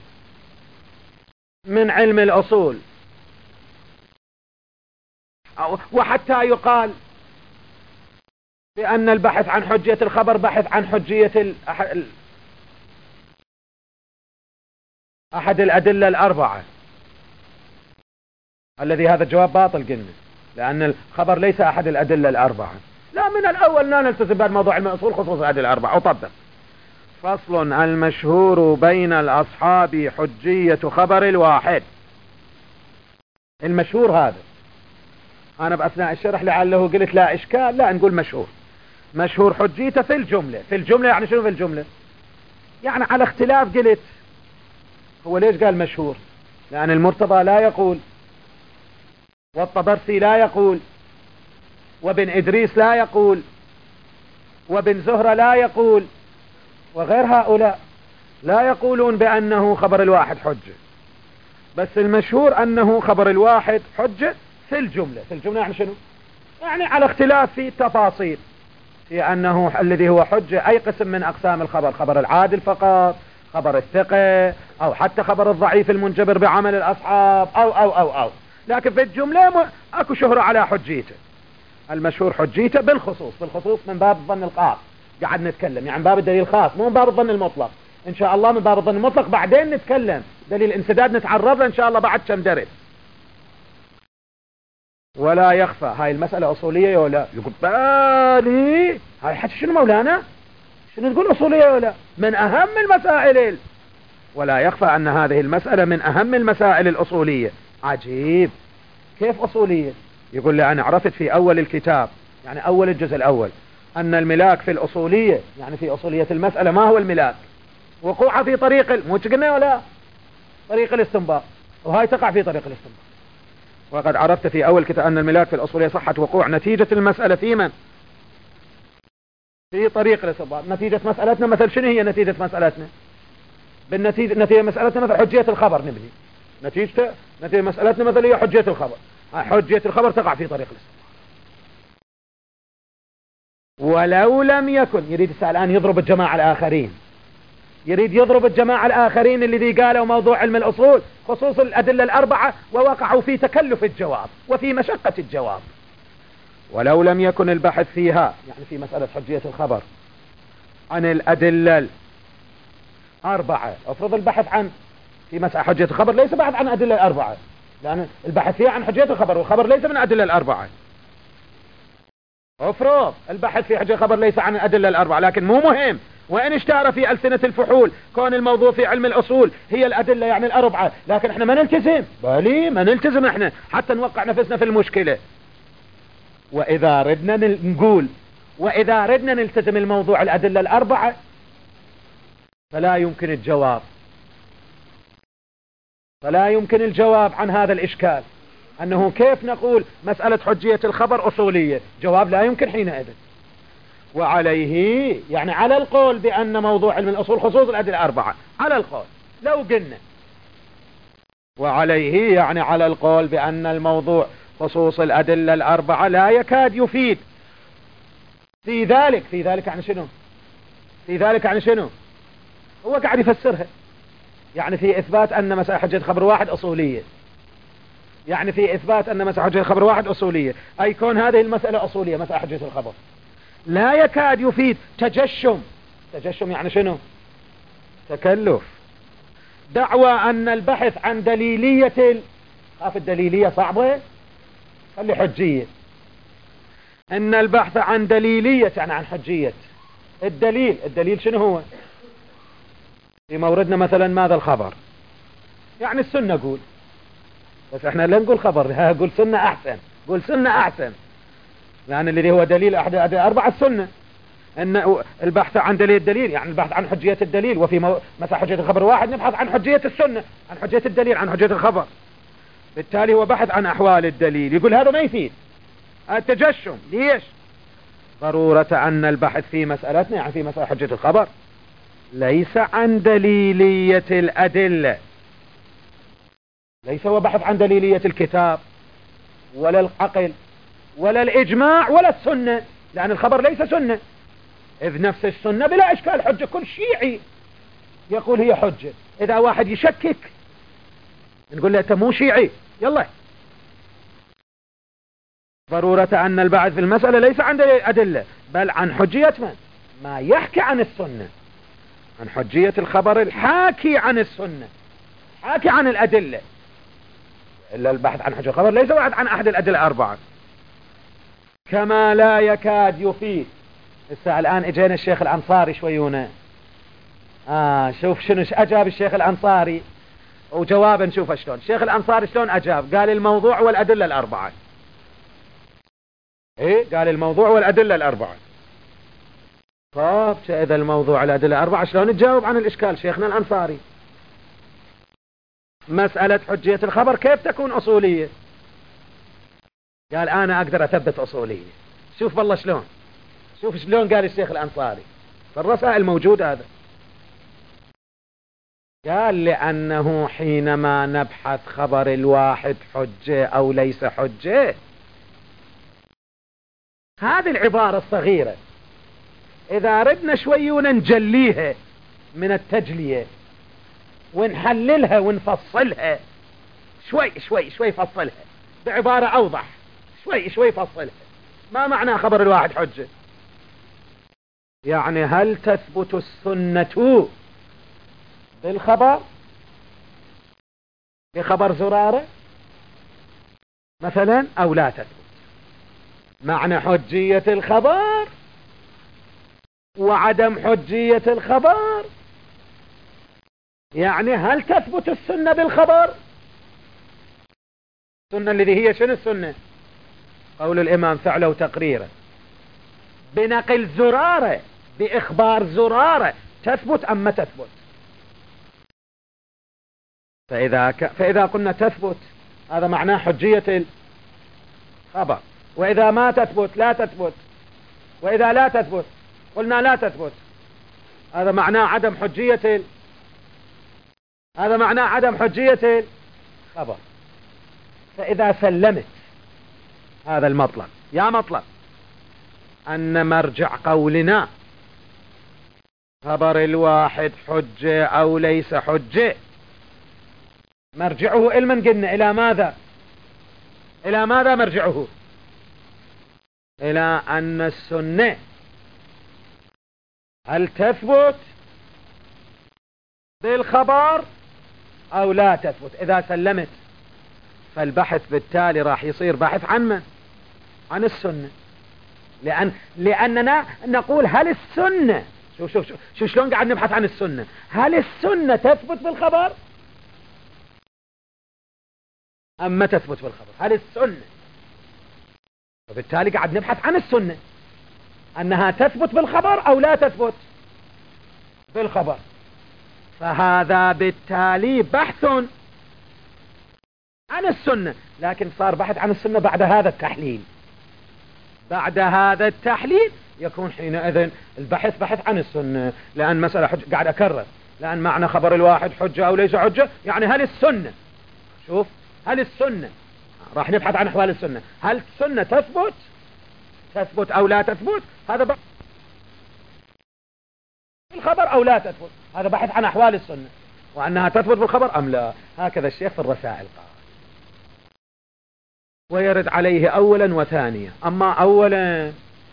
من علم الأصول، وحتى يقال بأن البحث عن حجية الخبر بحث عن حجية أحد الأدلة الأربعة، الذي هذا الجواب باطل قلنا، لأن الخبر ليس أحد الأدلة الأربعة. لا، من الأول لا نلتزم بهذا الموضوع علم الأصول خصوص الأدلة الأربعة. وطبق فصل: المشهور بين الأصحاب حجية خبر الواحد. المشهور هذا أنا بأثناء الشرح لعله قلت لا إشكال، لا نقول مشهور. مشهور حجيته في الجملة. في الجملة يعني شنو في الجملة؟ يعني على اختلاف. قلت هو ليش قال مشهور؟ لأن المرتضى لا يقول، والطبرسي لا يقول، وابن إدريس لا يقول، وابن زهرة لا يقول، وغير هؤلاء لا يقولون بأنه خبر الواحد حجة. بس المشهور أنه خبر الواحد حجة في الجملة. في الجملة يعني شنو؟ يعني على اختلاف في التفاصيل، في أنه الذي هو حجة أي قسم من أقسام الخبر، خبر العادل فقط، خبر الثقة، أو حتى خبر الضعيف المنجبر بعمل الأصحاب، أو أو أو أو لكن في الجملة أكو شهرة على حجيته. المشهور حجيته بالخصوص. بالخصوص من باب الظن الخاص قاعد نتكلم، يعني من باب الدليل الخاص، مو من باب الظن المطلق. إن شاء الله من باب الظن المطلق بعدين نتكلم، دليل الانسداد نتعرض إن شاء الله بعد كم درس. ولا يخفى، هاي المسألة أصولية ولا؟ يقول بالي هاي حتى شنو مولانا؟ شنو تقول أصولية ولا؟ من أهم المسائل. ولا يخفى أن هذه المسألة من أهم المسائل الأصولية. عجيب، كيف أصولية؟ يقول لي أنا عرفت في أول الكتاب، يعني أول الجزء الأول، أن الملاك في الأصولية، يعني في أصولية المسألة ما هو الملاك؟ وقوعها في طريق مو قلنا ولا؟ طريق الاستنباط، وهاي تقع في طريق الاستنباط. وقد عرفت في أول كتاب أن الملاك في الأصولية صحة وقوع نتيجة المسألة في من؟ في طريق الاستنباط. نتيجة مسألتنا مثل شنو هي نتيجة مسألتنا؟ بالنتيجة نتيجة مسألتنا مثل حجية الخبر نبني. نتيجة نتيجة مسألتنا مثل هي حجية الخبر. حجية الخبر تقع في طريق الاستنباط. ولو لم يكن، يريد الآن يضرب الجماعة الآخرين، يريد يضرب الجماعة الآخرين الذي قالوا موضوع علم الأصول خصوص الأدلة الأربعة ووقعوا في تكلف الجواب وفي مشقة الجواب. ولو لم يكن البحث فيها، يعني في مسألة حجية الخبر، عن الأدلة الأربعة. افرض البحث عن في مسألة حجية الخبر ليس بحث عن أدلة الأربعة، لأن البحث فيها عن حجية الخبر، والخبر ليس من أدلة الأربعة. افرض البحث في حجية الخبر ليس عن الأدلة الأربعة، لكن مو مهم، وإن اشتهر في ألسنة الفحول كون الموضوع في علم الأصول هي الأدلة يعني الأربعة، لكن احنا ما نلتزم. بالي ما نلتزم احنا حتى نوقع نفسنا في المشكلة. وإذا ردنا نقول، وإذا ردنا نلتزم الموضوع الأدلة الأربعة فلا يمكن الجواب، فلا يمكن الجواب عن هذا الإشكال، أنه كيف نقول مسألة حجية الخبر أصولية؟ جواب لا يمكن حينئذ. وعليه، يعني على القول بأن موضوع علم الأصول خصوص الأدلة الأربعة، على القول لو قلنا، وعليه يعني على القول بأن الموضوع خصوص الأدلة الأربعة لا يكاد يفيد في ذلك. في ذلك يعني شنو؟ في ذلك يعني شنو؟ هو قاعد يفسرها، يعني في إثبات أن مسألة حجية خبر واحد أصولية، يعني في إثبات أن مسألة حجية خبر واحد أصولية، أي كون هذه المسألة أصولية مسألة حجية الخبر، لا يكاد يفيد تجشم. تجشم يعني شنو؟ تكلف. دعوى أن البحث عن دليلية ال... خاف الدليلية صعبة، خلي حجية. أن البحث عن دليلية يعني عن حجية الدليل. الدليل شنو هو؟ في موردنا مثلا ماذا الخبر؟ يعني السنة قول، بس احنا لا نقول خبر، ها قول سنة أحسن، قول سنة أحسن، لأن الذي هو دليل أحد أربعة السنة. أن البحث عن دليل الدليل يعني البحث عن حجية الدليل، وفي مو... مثلا حجية الخبر واحد نبحث عن حجية السنة، عن حجية الدليل، عن حجية الخبر. بالتالي هو بحث عن أحوال الدليل. يقول هذا ما يفيد التجشم. ليش؟ ضرورة أن البحث في مسألتنا يعني في مسألة حجة الخبر ليس عن دليلية الأدلة، ليس هو بحث عن دليلية الكتاب ولا العقل ولا الإجماع ولا السنة، لأن الخبر ليس سنة، إذ نفس السنة بلا إشكال حجة. كل شيعي يقول هي حجة. إذا واحد يشكك نقول له أنت مو شيعي، يلا. ضرورة أن البعث في المسألة ليس عن أدلة بل عن حجية من؟ ما يحكي عن السنة، عن حجية الخبر الحاكي عن السنة، حاكي عن الأدلة. إلا البحث عن حجية الخبر ليس واحد عن أحد الأدلة أربعة، كما لا يكاد يفيد. الساعة الآن اجينا الشيخ الأنصاري شويونا، آه شوف شنو أجاب الشيخ الأنصاري، وجوابا نشوف شلون الشيخ الأنصاري شلون أجاب. قال الموضوع والأدلة الأربعة. إيه قال الموضوع والأدلة الأربعة. طب إذا الموضوع والأدلة الأربعة شلون تجاوب عن الإشكال شيخنا الأنصاري؟ مسألة حجية الخبر كيف تكون أصولية؟ قال أنا أقدر أثبت أصولية. شوف والله شلون، شوف شلون قال الشيخ الأنصاري في الرسائل موجود هذا. قال لأنه حينما نبحث خبر الواحد حجة أو ليس حجة، هذه العبارة الصغيرة إذا ردنا شوي ونجليها من التجلية ونحللها ونفصلها شوي شوي شوي فصلها بعبارة أوضح، شوي شوي فصلها. ما معنى خبر الواحد حجة؟ يعني هل تثبت السنة بالخبر، بخبر زرارة مثلا، أو لا تثبت؟ معنى حجية الخبر وعدم حجية الخبر يعني هل تثبت السنة بالخبر؟ السنة الذي هي شنو السنة؟ قول الإمام فعله تقريرا بنقل زرارة، بإخبار زرارة، تثبت أم ما تثبت؟ فإذا, ك... فإذا قلنا تثبت هذا معناه حجية الخبر، وإذا ما تثبت لا تثبت، وإذا لا تثبت قلنا لا تثبت، هذا معناه عدم حجية ال... هذا معناه عدم حجية الخبر. فإذا سلمت هذا المطلب يا مطلب أن مرجع قولنا خبر الواحد حجة أو ليس حجة، مرجعه علما قلنا إلى ماذا؟ إلى ماذا مرجعه؟ إلى أن السنة هل تثبت بالخبر أو لا تثبت. إذا سلمت فالبحث بالتالي راح يصير بحث عن من؟ عن السنة، لأن لأننا نقول هل السنة، شوف شوف شوف, شوف شلون قاعد نبحث عن السنة، هل السنة تثبت بالخبر أم ما تثبت بالخبر؟ هل السنة، وبالتالي قاعد نبحث عن السنة أنها تثبت بالخبر أو لا تثبت بالخبر. فهذا بالتالي بحث عن السنة، لكن صار بحث عن السنة بعد هذا التحليل. بعد هذا التحليل يكون حينئذ البحث بحث عن السنة، لأن مسألة حجة، قاعد أكرر، لأن معنى خبر الواحد حجة أو ليس حجة يعني هل السنة، شوف هل السنة، راح نبحث عن أحوال السنة، هل السنة تثبت تثبت أو لا تثبت، هذا بحث بالخبر أو لا تثبت، هذا بحث عن أحوال السنة وأنها تثبت بالخبر أم لا. هكذا الشيخ في الرسائل قال، ويرد عليه أولا وثانيا. أما أولا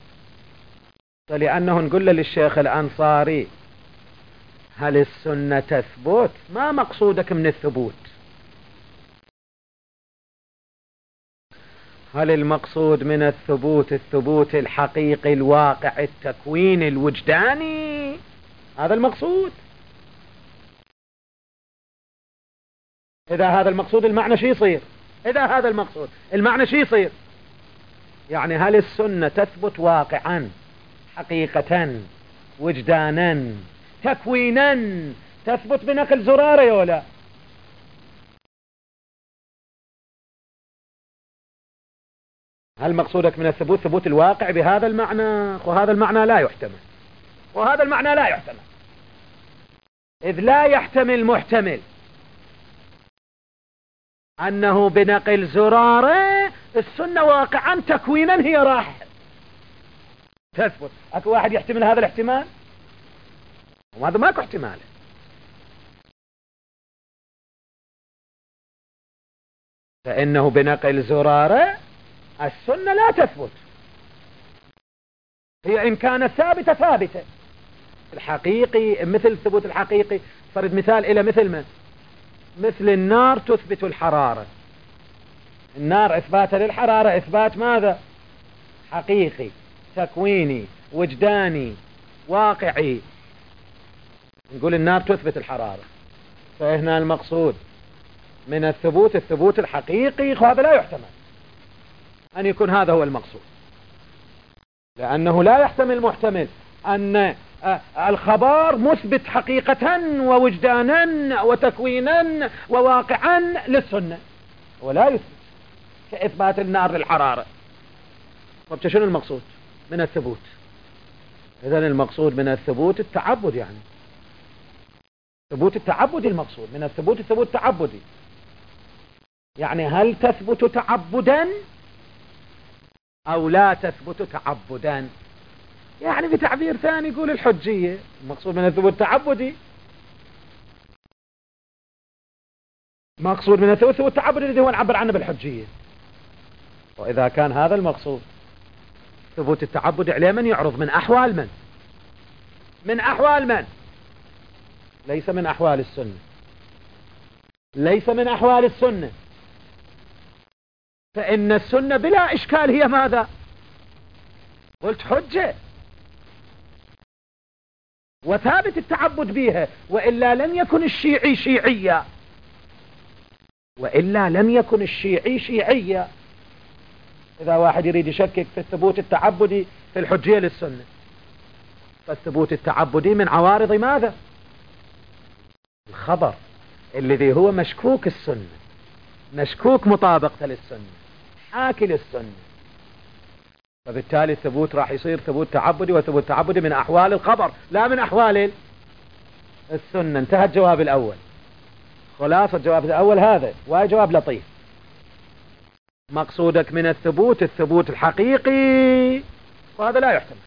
فلأنه نقول للشيخ الأنصاري هل السنة تثبت، ما مقصودك من الثبوت؟ هل المقصود من الثبوت الثبوت الحقيقي الواقع التكوين الوجداني؟ هذا المقصود. إذا هذا المقصود المعنى شي يصير؟ إذا هذا المقصود المعنى شي يصير؟ يعني هل السنة تثبت واقعا حقيقة وجدانا تكوينا، تثبت بنقل زرارة يا ولا؟ هل مقصودك من الثبوت ثبوت الواقع بهذا المعنى؟ وهذا المعنى لا يحتمل، وهذا المعنى لا يحتمل، إذ لا يحتمل محتمل أنه بنقل زرارة السنة واقعا تكوينا هي راح تثبت. أكو واحد يحتمل هذا الاحتمال؟ وهذا ماكو احتمال. فإنه بنقل زرارة السنة لا تثبت، هي إن كانت ثابتة ثابتة. الحقيقي مثل الثبوت الحقيقي، فرد مثال إلى مثل ما مثل النار تثبت الحرارة. النار إثباتها للحرارة إثبات ماذا؟ حقيقي تكويني وجداني واقعي. نقول النار تثبت الحرارة، فهنا المقصود من الثبوت الثبوت الحقيقي، وهذا لا يحتمل أن يكون هذا هو المقصود، لأنه لا يحتمل محتمل أن الخبر مثبت حقيقة ووجدانا وتكوينا وواقعا للسنة، ولا يثبت كإثبات النار للحرارة. طب شنو المقصود من الثبوت؟ إذن المقصود من الثبوت التعبد، يعني ثبوت التعبدي. المقصود من الثبوت الثبوت التعبدي، يعني هل تثبت تعبدا أو لا تثبت تعبدا؟ يعني بتعبير ثاني يقول الحجية. المقصود من الثبوت التعبدي، مقصود من الثبوت الثبوت التعبدي الذي هو نعبر عنه بالحجية. وإذا كان هذا المقصود ثبوت التعبد عليه من يعرض؟ من أحوال من؟ من أحوال من؟ ليس من أحوال السنة، ليس من أحوال السنة. فإن السنة بلا إشكال هي ماذا؟ قلت حجة وثابت التعبد بها، وإلا لم يكن الشيعي شيعيا، وإلا لم يكن الشيعي شيعيا. إذا واحد يريد يشكك في الثبوت التعبدي في الحجية للسنة، فالثبوت التعبدي من عوارض ماذا؟ الخبر الذي هو مشكوك السنة، مشكوك مطابقته للسنة، حاكي للسنة، فبالتالي الثبوت راح يصير ثبوت تعبدي، وثبوت تعبدي من أحوال الخبر لا من أحوال السنة. انتهى الجواب الأول. خلاصة الجواب الأول هذا، وهي جواب لطيف. مقصودك من الثبوت الثبوت الحقيقي، وهذا لا يحتمل.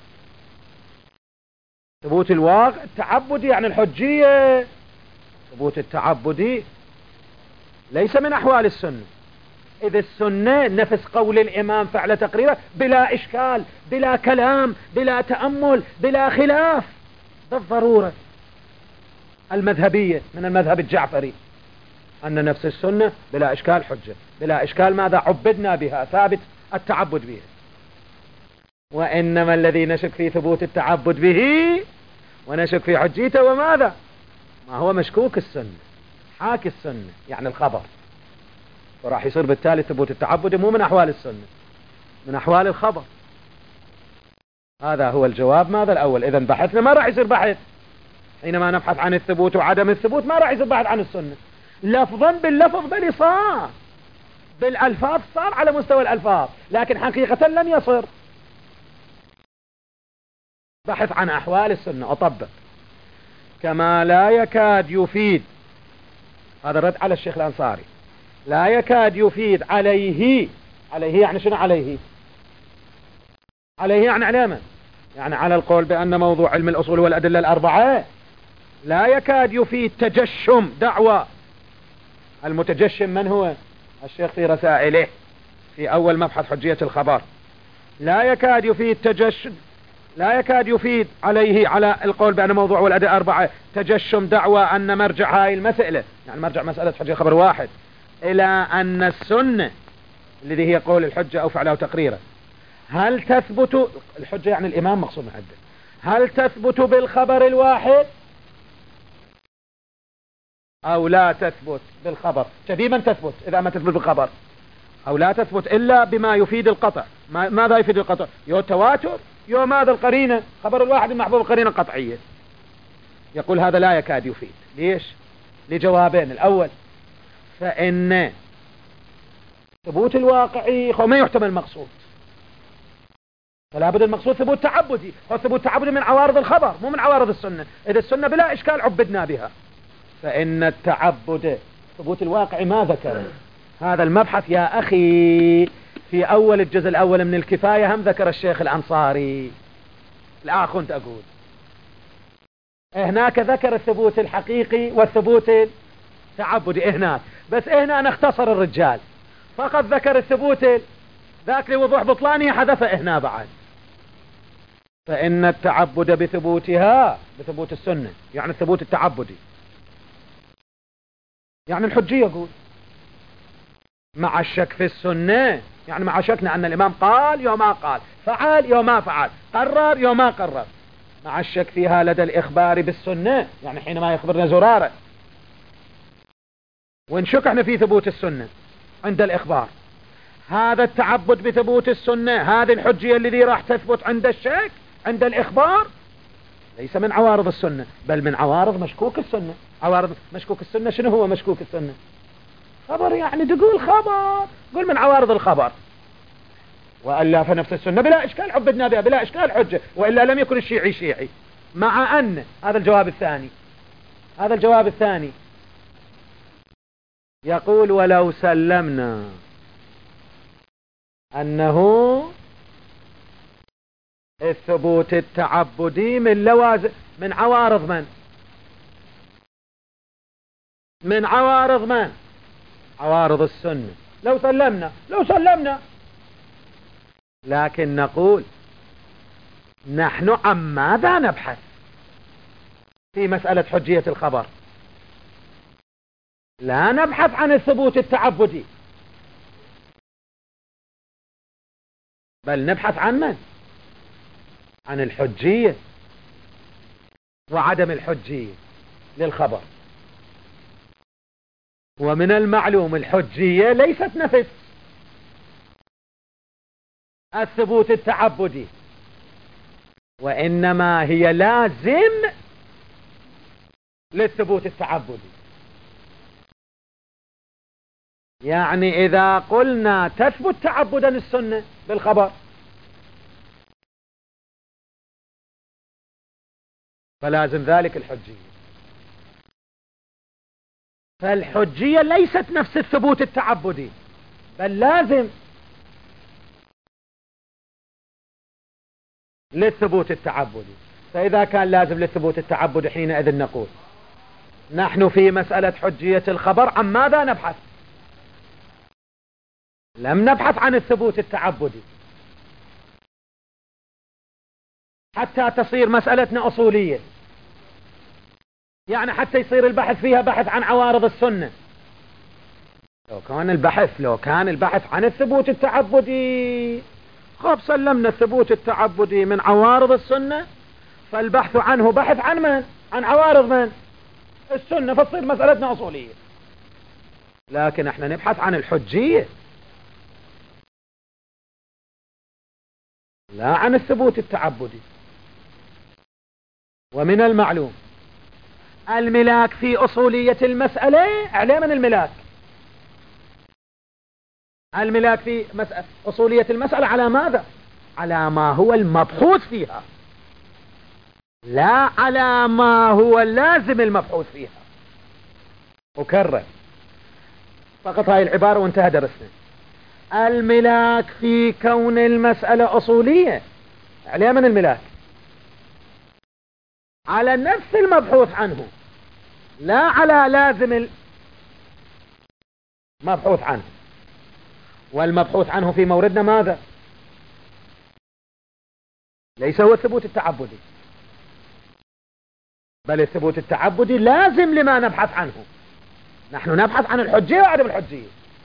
ثبوت الواقع التعبدي يعني الحجية، ثبوت التعبدي ليس من أحوال السنة. إذ السنة نفس قول الإمام فعل تقريره بلا إشكال، بلا كلام، بلا تأمل، بلا خلاف، بالضرورة المذهبية من المذهب الجعفري أن نفس السنة بلا إشكال حجة، بلا إشكال ماذا؟ عبدنا بها، ثابت التعبد بها. وإنما الذي نشك في ثبوت التعبد به ونشك في حجيته وماذا؟ ما هو مشكوك السنة، حاكي السنة يعني الخبر، وراح يصير بالتالي ثبوت التعبد مو من أحوال السنة، من أحوال الخبر. هذا هو الجواب ماذا الأول. إذن بحثنا ما راح يصير بحث حينما نبحث عن الثبوت وعدم الثبوت، ما راح يصير بحث عن السنة لفظا باللفظ، بل صار بالألفاظ، صار على مستوى الألفاظ، لكن حقيقة لم يصير بحث عن أحوال السنة. أطبق كما لا يكاد يفيد، هذا الرد على الشيخ الأنصاري، لا يكاد يفيد عليه. عليه يعني شنو عليه؟ عليه يعني علامة، يعني على القول بأن موضوع علم الأصول والأدلة الأربعة لا يكاد يفيد تجشم دعوة. المتجشم من هو؟ الشيخ في رسائله في أول مبحث حجية الخبر. لا يكاد يفيد تجشم، لا يكاد يفيد عليه على القول بأن موضوع والأدلة الأربعة تجشم دعوة أن مرجع هاي المسألة، يعني مرجع مسألة حجية خبر واحد، إلى أن السنة الذي هي قول الحجة أو فعله أو تقريره هل تثبت الحجة يعني الإمام مقصود محدد، هل تثبت بالخبر الواحد أو لا تثبت بالخبر؟ كذبا تثبت إذا ما تثبت بالخبر، أو لا تثبت إلا بما يفيد القطع. ماذا يفيد القطع؟ يو تواتر، يو ماذا القرينة، خبر الواحد المحبوب قرينة قطعية. يقول هذا لا يكاد يفيد. ليش؟ لجوابين. الأول فإن ثبوت الواقعي ما يحتمل مقصود، فلا بد المقصود ثبوت تعبدي، والثبوت تعبدي من عوارض الخبر مو من عوارض السنة. إذا السنة بلا إشكال عبدنا بها. فإن التعبد ثبوت الواقع ما ذكر هذا المبحث يا أخي. في أول الجزء الأول من الكفاية هم ذكر الشيخ الأنصاري. لا كنت أقول هناك ذكر الثبوت الحقيقي والثبوت التعبدي هناك، بس هنا نختصر الرجال فقط ذكر الثبوت ذاك لوضوح بطلانه حذف هنا بعد. فإن التعبد بثبوتها بثبوت السنة يعني الثبوت التعبدي يعني الحجية يقول مع الشك في السنة، يعني مع شكنا أن الإمام قال يوم ما قال، فعل يوم ما فعل، قرر يوم ما قرر، مع الشك فيها لدى الإخبار بالسنة يعني حينما يخبرنا زرارة ونشك احنا في ثبوت السنة عند الإخبار. هذا التعبد بثبوت السنة هذه الحجية الذي راح تثبت عند الشك عند الإخبار ليس من عوارض السنة بل من عوارض مشكوك السنة. عوارض مشكوك السنة شنو هو مشكوك السنة؟ خبر يعني تقول خبر قول من عوارض الخبر، وألا فنفس السنة بلا إشكال عبدنا بها بلا إشكال حجة، وإلا لم يكن الشيعي شيعي. مع أن هذا الجواب الثاني هذا الجواب الثاني يقول ولو سلمنا أنه الثبوت التعبدي من لوازم من عوارض من من عوارض من عوارض السنة، لو سلمنا لو سلمنا لكن نقول نحن عن ماذا نبحث في مسألة حجية الخبر؟ لا نبحث عن الثبوت التعبدي بل نبحث عن من؟ عن الحجية وعدم الحجية للخبر. ومن المعلوم الحجية ليست نفس الثبوت التعبدي، وإنما هي لازم للثبوت التعبدي. يعني إذا قلنا تثبت تعبدا السنة بالخبر فلازم ذلك الحجية. فالحجية ليست نفس الثبوت التعبدي بل لازم للثبوت التعبدي. فإذا كان لازم للثبوت التعبدي حينئذ نقول نحن في مسألة حجية الخبر عن ماذا نبحث؟ لم نبحث عن الثبوت التعبدي حتى تصير مسألتنا أصولية، يعني حتى يصير البحث فيها بحث عن عوارض السنة. لو كان البحث لو كان البحث عن الثبوت التعبدي خب سلمنا الثبوت التعبدي من عوارض السنة، فالبحث عنه بحث عن من؟ عن عوارض من؟ السنة، فتصير مسألتنا أصولية. لكن احنا نبحث عن الحجية لا عن الثبوت التعبدي. ومن المعلوم الملاك في أصولية المسألة عليه من الملاك الملاك في مسألة أصولية المسألة على ماذا؟ على ما هو المبحوث فيها لا على ما هو لازم المبحوث فيها. أكرر فقط هاي العبارة وانتهى درسنا. الملاك في كون المسألة أصولية عليه من الملاك على نفس المبحوث عنه لا على لازم المبحوث عنه. والمبحوث عنه في موردنا ماذا؟ ليس هو الثبوت التعبدي بل الثبوت التعبدي لازم لما نبحث عنه. نحن نبحث عن الحجية وعدم الحجية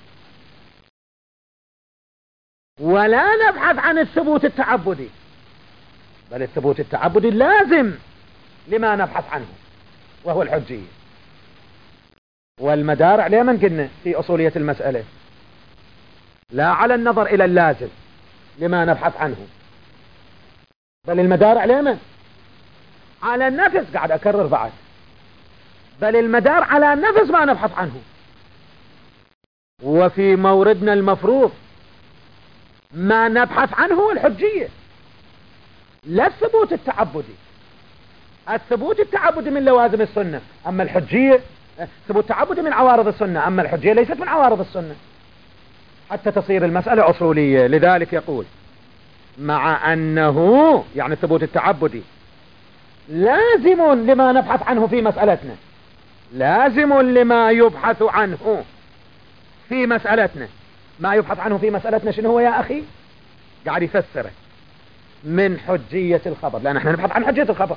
ولا نبحث عن الثبوت التعبدي بل الثبوت التعبدي لازم لما نبحث عنه وهو الحجية. والمدار عليه من قلنا في أصولية المسألة لا على النظر إلى اللازم لما نبحث عنه بل المدار عليه من؟ على النفس. قاعد أكرر بعد بل المدار على نفس ما نبحث عنه. وفي موردنا المفروض ما نبحث عنه الحجية لا الثبوت التعبدي. الثبوت التعبدي من لوازم السنة، أما الحجية ثبوت تعبدي من عوارض السنة، أما الحجية ليست من عوارض السنة حتى تصير المسألة أصولية. لذلك يقول مع أنه يعني الثبوت التعبدي لازم لما نبحث عنه في مسألتنا، لازم لما يبحث عنه في مسألتنا. ما يبحث عنه في مسألتنا شنو هو يا أخي؟ قاعد يفسره من حجية الخبر، لأن احنا نبحث عن حجية الخبر.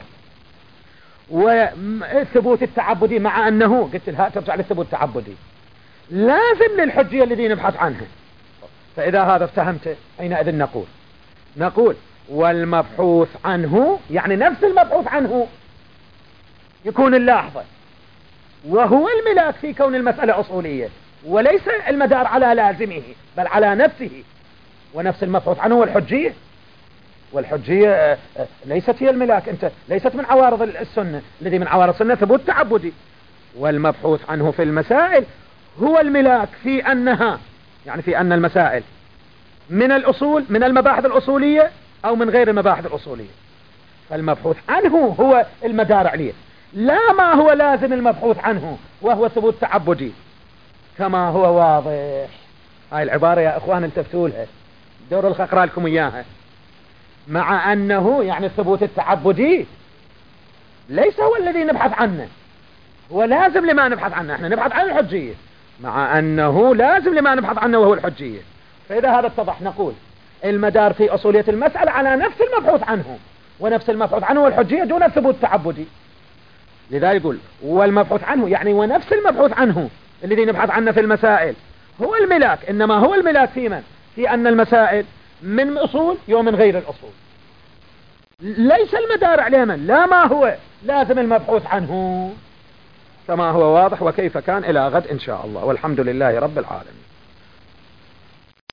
والثبوت التعبدي مع أنه قلت لها ترجع للثبوت التعبدي لازم للحجية الذي نبحث عنها. فإذا هذا افتهمته حينئذ نقول نقول والمبحوث عنه يعني نفس المبحوث عنه يكون اللاحظة، وهو الملاك في كون المسألة أصولية، وليس المدار على لازمه بل على نفسه. ونفس المبحوث عنه والحجية، والحجية ليست هي الملاك، انت ليست من عوارض السنة. الذي من عوارض السنة ثبوت تعبدي، والمبحوث عنه في المسائل هو الملاك في أنها يعني في أن المسائل من الأصول، من المباحث الأصولية أو من غير المباحث الأصولية. فالمبحوث عنه هو المدار عليه، لا ما هو لازم المبحوث عنه وهو ثبوت تعبدي كما هو واضح. هاي العبارة يا أخوان التفتوا لها، دور الخ أقرأ لكم إياها. مع أنه يعني الثبوت التعبدي ليس هو الذي نبحث عنه، هو لازم لما نبحث عنه، احنا نبحث عن الحجية، مع أنه لازم لما نبحث عنه وهو الحجية. فإذا هذا اتضح نقول المدار في أصولية المسألة على نفس المبحوث عنه، ونفس المبحوث عنه والحجية دون الثبوت التعبدي. لذلك يقول والمبحوث عنه يعني ونفس المبحوث عنه الذي نبحث عنه في المسائل هو الملاك، إنما هو الملاك في من؟ في أن المسائل من أصول يوم من غير الأصول، ليس المدار عليه من لا ما هو لازم المبحوث عنه كما هو واضح. وكيف كان إلى غد إن شاء الله، والحمد لله رب العالمين.